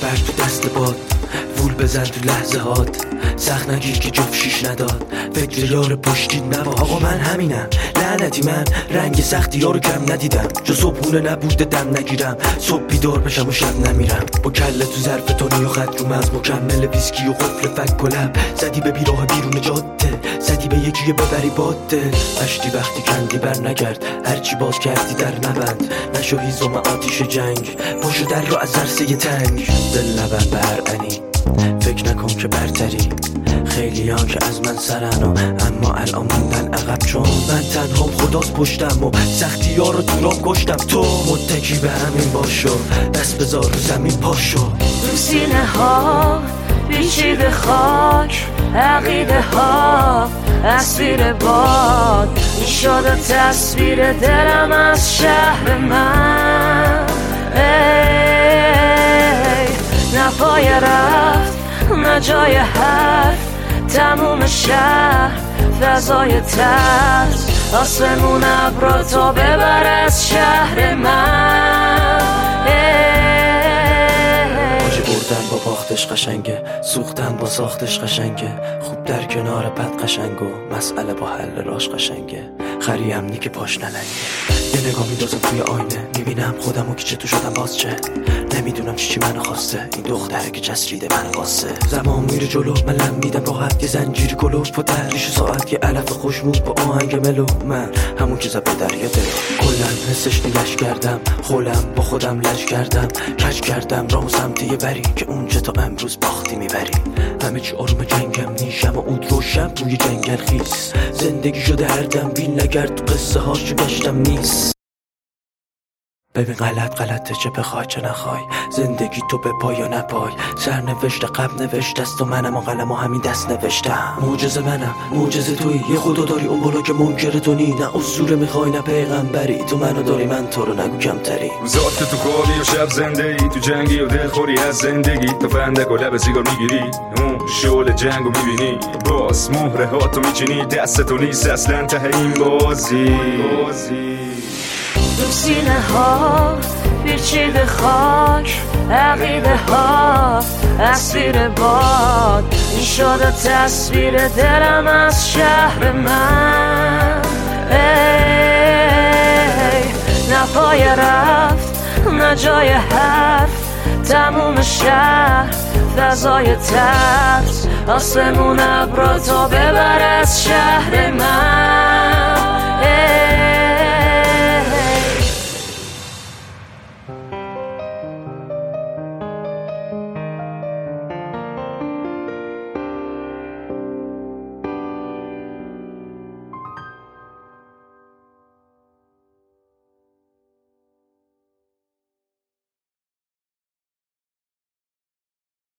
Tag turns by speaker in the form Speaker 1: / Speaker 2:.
Speaker 1: فرد تو دست باد، وول بزن تو لحظه هات، سخت نگیر که جفت شیش نداد، فکر یار پشتید نبا. آقا من همینم لعنتی، من رنگ سختی یارو کم ندیدم، جو صبحونه نبوده دم نگیرم، صبح بیدار بشم و شب نمیرم، با کله تو ظرف تونی و خط رو مغز، مکمل ویسکی و قفل فک و لب، زدی به بیراه بیرون جاده، زدی به یکی ببری باده، مشتی وقتی کندی بر نگرد، هرچی باز کردی در نبند، نشو هیزم آتیش جنگ، پاشو در رو از عرصه تنگ، دل نبند به هر انی، فکر نکن که برتری، خیلی ها که از من سرن و اما الان موندن عقب، چون من تنهام خداست پشتم و سختی ها رو دورام کشتم، تو متکی به همین باشو، دست بذار رو زمین پاشو.
Speaker 2: تو سینه ها پیچیده خاک، عقیده ها اسیر باد، این شده تصویر دلم از شهر من. نه پای رفت نه جای حرف، تموم شهر فضای ترس، آسمون ابرا تا ببر از شهر من.
Speaker 1: باجه بردن با باختش قشنگه، سوختن با ساختش قشنگه، خوب در کنار بد قشنگ و مسئله با حل راش قشنگه، خری امنی که پاش نلنگه. یه نگاه میدازم توی آینه، میبینم خودمو که چه تو شدم باز چه، نمیدونم چی منو خواسته، این دختره که چسبیده منو واسه. زمان میره جلو من لم میدم راحت، یه زنجیر کلوف با تحریش ساعت، یه علف خوشمود با آهنگ ملو، من همون که زد به دریا دل، کلن حسش نگش کردم، خولم با خودم لج کردم، کج کردم راه سمت یه بری که اونجا تا امروز باختی میبری. همه چی آروم جنگم نیشم و اون روشم روی جنگل خیس، زندگی شده هر دم بیل نگرد، تو قصه هاشو گشتم نیست. ببین غلطه چه بخوای چه نخوای، زندگی تو به پای یا نپای، سر نوشته قبل نوشته است و منم و قلم و همین دست نوشتم. معجزه منم معجزه تویی، یه خدا داری اون بالا که منکر تو نی، نه اسطوره میخوای نه پیغمبری، تو منو داری من تو رو نگو کمتری.
Speaker 3: روزات که تو خوابی و شب زنده ای، تو جنگی و دلخوری از زندگی، تو فندک و لب سیگار میگیری، اون شعله جنگو میبینی، باز مهره هاتو میچینی، دست تو نیست اصلا ته این بازی.
Speaker 2: تو سینه ها پیچیده خاک، عقیده ها اسیر باد، این شده تصویر دلم از شهر من. نه پای رفت نه جای حرف، تموم شهر فضای ترس، آسمون ابرا تا ببر از شهر من.